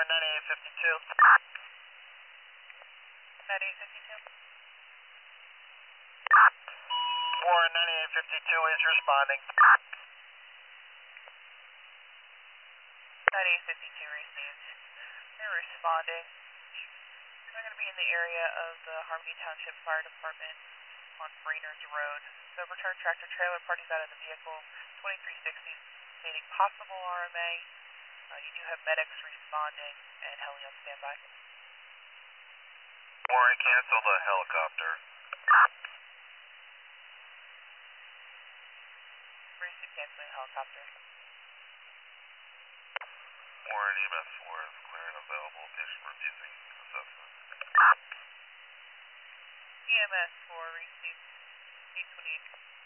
9852. 9852. Warren 9852 is responding. 9852 received. They're responding. They're going to be in the area of the Harmony Township Fire Department on Brainerd's Road. So return tractor trailer, parties out of the vehicle, 2360, stating possible RMA. You do have medics responding and heli on standby. Warren, cancel the helicopter. Brace to canceling helicopter. Warren, EMS 4 is clear and available. Patient refusing assessment. EMS 4 received 828.